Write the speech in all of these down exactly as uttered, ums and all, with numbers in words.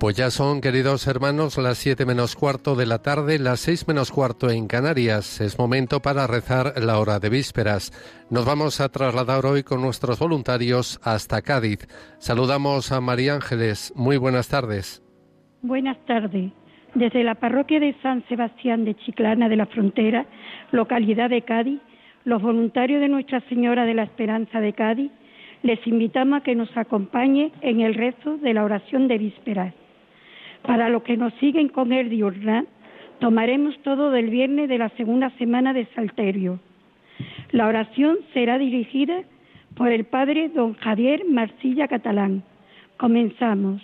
Pues ya son, queridos hermanos, las siete menos cuarto de la tarde, las seis menos cuarto en Canarias. Es momento para rezar la hora de vísperas. Nos vamos a trasladar hoy con nuestros voluntarios hasta Cádiz. Saludamos a María Ángeles. Muy buenas tardes. Buenas tardes. Desde la parroquia de San Sebastián de Chiclana de la Frontera, localidad de Cádiz, los voluntarios de Nuestra Señora de la Esperanza de Cádiz, les invitamos a que nos acompañe en el rezo de la oración de vísperas. Para los que nos siguen con el diurnal, tomaremos todo del viernes de la segunda semana de Salterio. La oración será dirigida por el padre don Javier Marcilla Catalán. Comenzamos.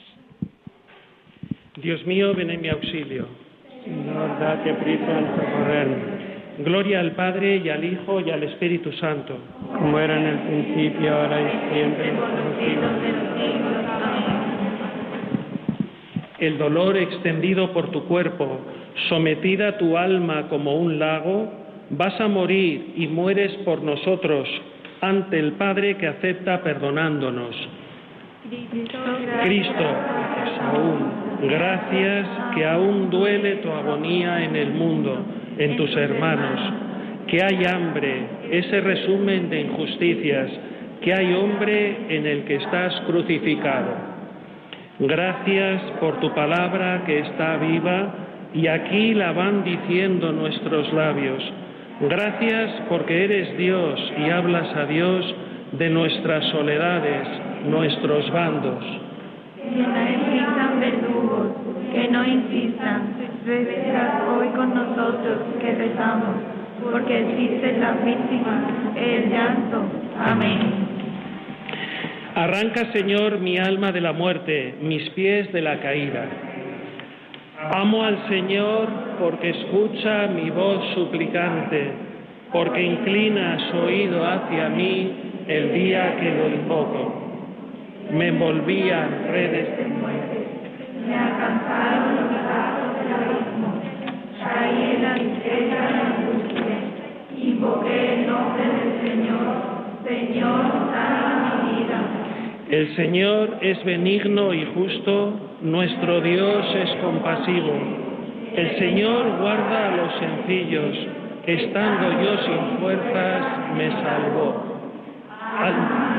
Dios mío, ven en mi auxilio. Señor, date prisa en socorrerme. Gloria al Padre, y al Hijo, y al Espíritu Santo. Como era en el principio, ahora y siempre, por los siglos de los siglos. Amén. El dolor extendido por tu cuerpo, sometida tu alma como un lago, vas a morir y mueres por nosotros ante el Padre que acepta perdonándonos. Cristo, Cristo, aún, gracias que aún duele tu agonía en el mundo, en tus hermanos, que hay hambre, ese resumen de injusticias, que hay hombre en el que estás crucificado. Gracias por tu palabra que está viva y aquí la van diciendo nuestros labios. Gracias porque eres Dios y hablas a Dios de nuestras soledades, nuestros bandos. Que no existan verdugos, que no insistan, rezad hoy con nosotros que rezamos, porque existen las víctimas, el llanto. Amén. Arranca, Señor, mi alma de la muerte, mis pies de la caída. Amo al Señor porque escucha mi voz suplicante, porque inclina su oído hacia mí el día que lo invoco. Me envolvían redes de muerte, me alcanzaron los brazos del abismo, caí en la miseria y la angustia, invoqué el nombre del Señor, Señor, salva mi vida. El Señor es benigno y justo, nuestro Dios es compasivo. El Señor guarda a los sencillos, estando yo sin fuerzas, me salvó. Al...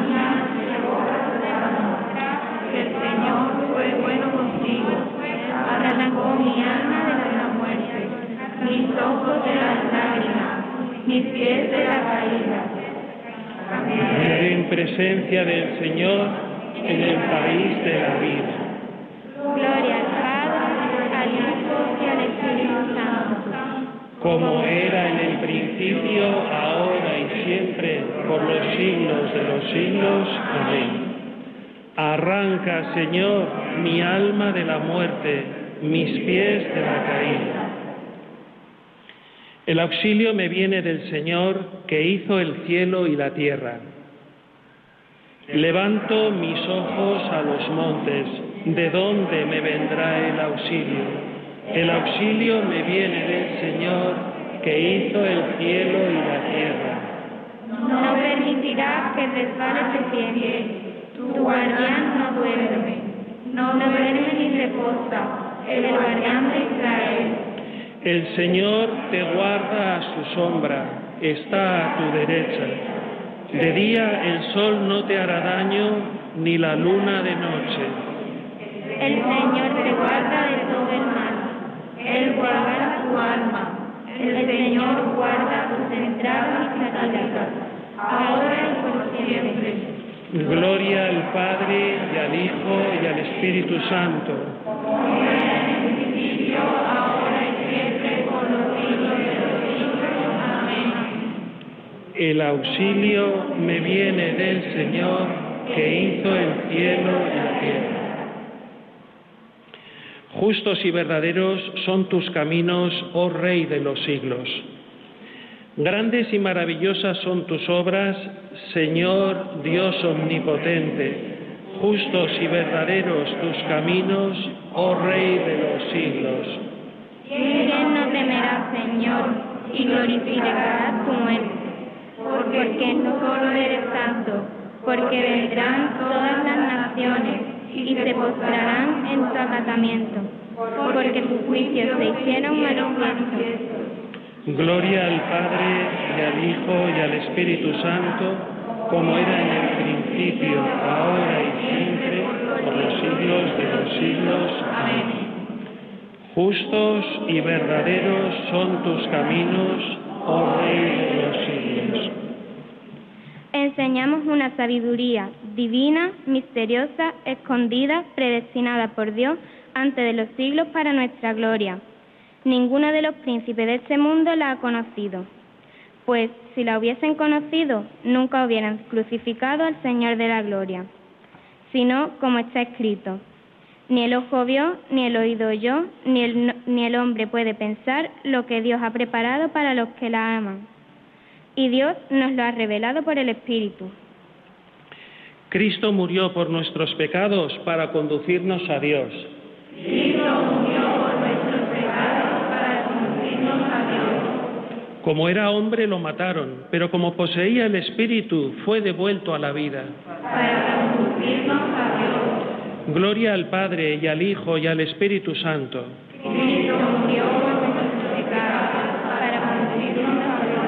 Que el Señor fue bueno contigo, arrancó mi alma de la muerte, mis ojos de las lágrimas, mis pies de la caída. En presencia del Señor, en el país de la vida. Gloria al Padre, al Hijo y al Espíritu Santo. Como era en el principio, ahora y siempre, por los siglos de los siglos. Amén. Arranca, Señor, mi alma de la muerte, mis pies de la caída. El auxilio me viene del Señor, que hizo el cielo y la tierra. Levanto mis ojos a los montes, ¿de dónde me vendrá el auxilio? El auxilio me viene del Señor, que hizo el cielo y la tierra. No permitirás que resbale tu pie, tu guardián no duerme, no duerme ni reposa, el guardián de Israel. El Señor te guarda a su sombra, está a tu derecha. De día el sol no te hará daño, ni la luna de noche. El Señor te guarda de todo el mal, Él guarda tu alma. El Señor guarda tus entradas y salidas, ahora y por siempre. Gloria al Padre, y al Hijo, y al Espíritu Santo. Como era en el principio, ahora y siempre, por los siglos de los siglos. Amén. El auxilio me viene del Señor, que hizo el cielo y la tierra. Justos y verdaderos son tus caminos, oh Rey de los siglos. Grandes y maravillosas son tus obras, Señor Dios omnipotente. Justos y verdaderos tus caminos, oh Rey de los siglos. ¿Quién no temerá, Señor, y glorificará tu muerte? Porque no solo eres santo, porque vendrán todas las naciones y se postrarán en su acatamiento, porque sus juicios se hicieron manifiestos. Gloria al Padre, y al Hijo, y al Espíritu Santo, como era en el principio, ahora y siempre, por los siglos de los siglos. Amén. Justos y verdaderos son tus caminos, oh Rey de los siglos. Enseñamos una sabiduría divina, misteriosa, escondida, predestinada por Dios antes de los siglos para nuestra gloria. Ninguno de los príncipes de este mundo la ha conocido, pues si la hubiesen conocido, nunca hubieran crucificado al Señor de la gloria, sino como está escrito: ni el ojo vio, ni el oído oyó, ni el, ni el hombre puede pensar lo que Dios ha preparado para los que la aman. Y Dios nos lo ha revelado por el Espíritu. Cristo murió por nuestros pecados para conducirnos a Dios. Cristo murió por nuestros pecados para conducirnos a Dios. Como era hombre lo mataron, pero como poseía el Espíritu fue devuelto a la vida. Para conducirnos a Dios. Gloria al Padre, y al Hijo, y al Espíritu Santo. Cristo murió por nuestros pecados para conducirnos a Dios.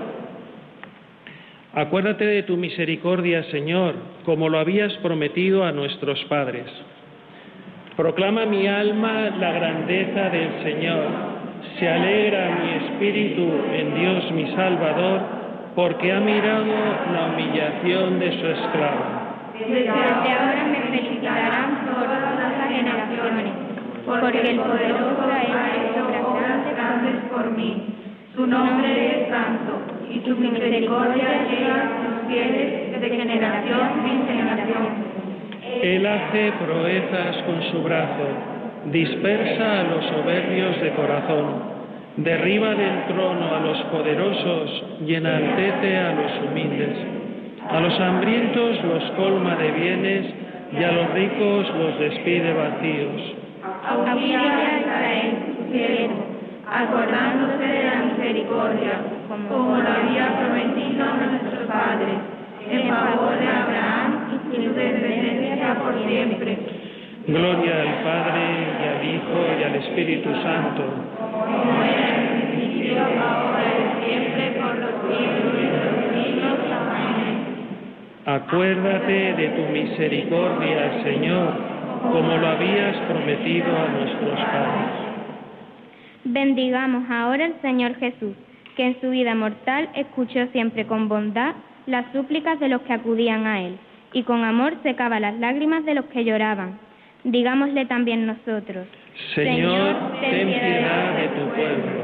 Acuérdate de tu misericordia, Señor, como lo habías prometido a nuestros padres. Proclama mi alma la grandeza del Señor. Se alegra mi espíritu en Dios mi Salvador, porque ha mirado la humillación de su esclava. Desde ahora me felicitarán todas las generaciones, porque el poderoso ha hecho obras grandes por mí. Su nombre es santo, y tu misericordia llega a sus fieles de generación en generación. Él hace proezas con su brazo, dispersa a los soberbios de corazón, derriba del trono a los poderosos y enaltece a los humildes. A los hambrientos los colma de bienes y a los ricos los despide vacíos. Auxilia a Israel, su siervo, acordándose de la misericordia, como lo había prometido a nuestros padres, en favor de Abraham y su descendencia por siempre. Gloria al Padre, y al Hijo, y al Espíritu Santo. Como era en el principio, ahora y siempre, por los siglos de los siglos. Amén. Acuérdate de tu misericordia, Señor, como lo habías prometido a nuestros padres. Bendigamos ahora al Señor Jesús, que en su vida mortal escuchó siempre con bondad las súplicas de los que acudían a Él, y con amor secaba las lágrimas de los que lloraban. Digámosle también nosotros: Señor, ten piedad de tu pueblo.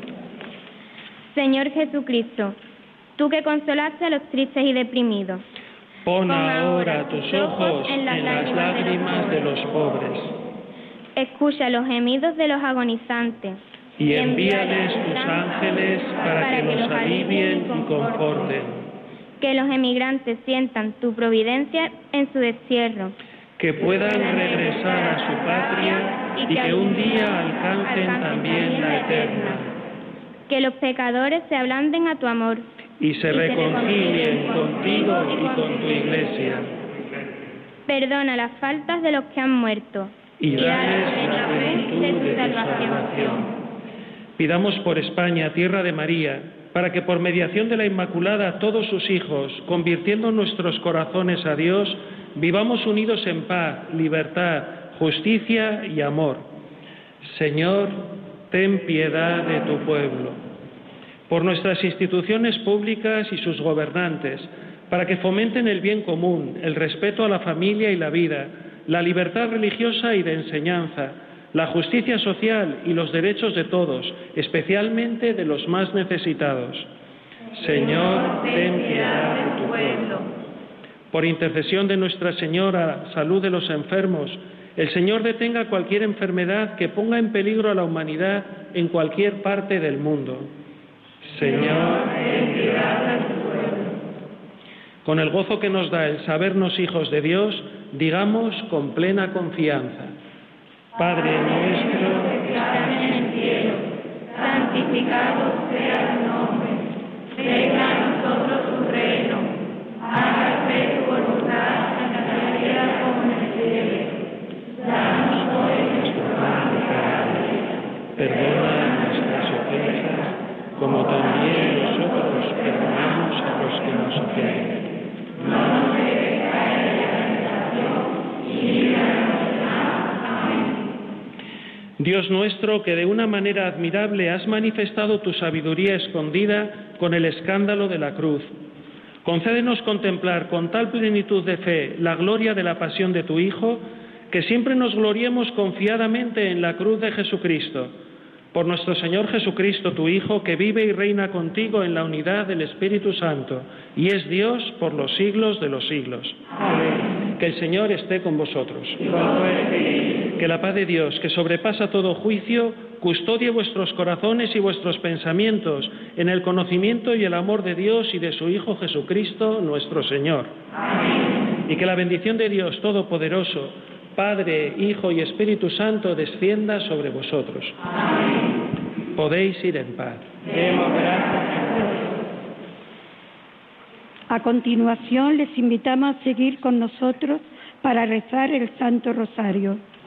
Señor Jesucristo, tú que consolaste a los tristes y deprimidos, pon ahora tus ojos en las lágrimas de los pobres. Escucha los gemidos de los agonizantes, y envíales tus ángeles para que los alivien y conforten. Que los emigrantes sientan tu providencia en su destierro. Que puedan regresar a su patria y que un día alcancen también la eterna. Que los pecadores se ablanden a tu amor y se reconcilien contigo y con tu iglesia. Perdona las faltas de los que han muerto y dales la plenitud de tu salvación. Pidamos por España, tierra de María, para que por mediación de la Inmaculada todos sus hijos, convirtiendo nuestros corazones a Dios, vivamos unidos en paz, libertad, justicia y amor. Señor, ten piedad de tu pueblo. Por nuestras instituciones públicas y sus gobernantes, para que fomenten el bien común, el respeto a la familia y la vida, la libertad religiosa y de enseñanza, la justicia social y los derechos de todos, especialmente de los más necesitados. Señor, ten piedad de tu pueblo. Por intercesión de Nuestra Señora, salud de los enfermos, el Señor detenga cualquier enfermedad que ponga en peligro a la humanidad en cualquier parte del mundo. Señor, ten piedad de tu pueblo. Con el gozo que nos da el sabernos hijos de Dios, digamos con plena confianza: Padre nuestro que estás en el cielo, santificado sea tu nombre. Venga a nosotros tu reino. Hágase tu voluntad en la tierra como en el cielo. Dios nuestro, que de una manera admirable has manifestado tu sabiduría escondida con el escándalo de la cruz, concédenos contemplar con tal plenitud de fe la gloria de la pasión de tu Hijo, que siempre nos gloriemos confiadamente en la cruz de Jesucristo. Por nuestro Señor Jesucristo, tu Hijo, que vive y reina contigo en la unidad del Espíritu Santo, y es Dios por los siglos de los siglos. Amén. Que el Señor esté con vosotros. Que la paz de Dios, que sobrepasa todo juicio, custodie vuestros corazones y vuestros pensamientos en el conocimiento y el amor de Dios y de su Hijo Jesucristo, nuestro Señor. Amén. Y que la bendición de Dios Todopoderoso, Padre, Hijo y Espíritu Santo, descienda sobre vosotros. Amén. Podéis ir en paz. Demos gracias a Dios. A continuación, les invitamos a seguir con nosotros para rezar el Santo Rosario.